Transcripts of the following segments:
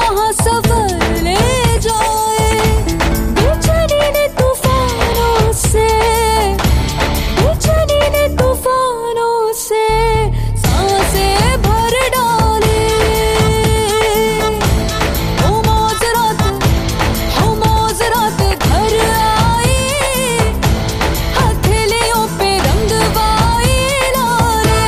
कहाँ सफर ले जाए। बेचैनी ने तूफानों से, बेचैनी ने तूफानों से सांसें भर डाले। हो मौजरात घर आई, हथेलियों पे रंगवाई लाले।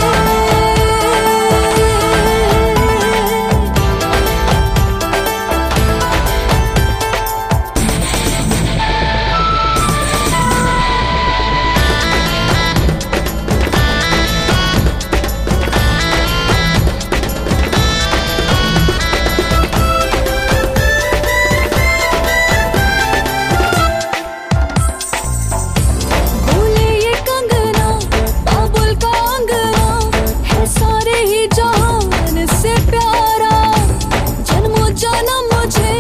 बोले ये कंगना बाबुल का अंगना है, सारे ही जहान से प्यारा। जन्मों जन्म मुझे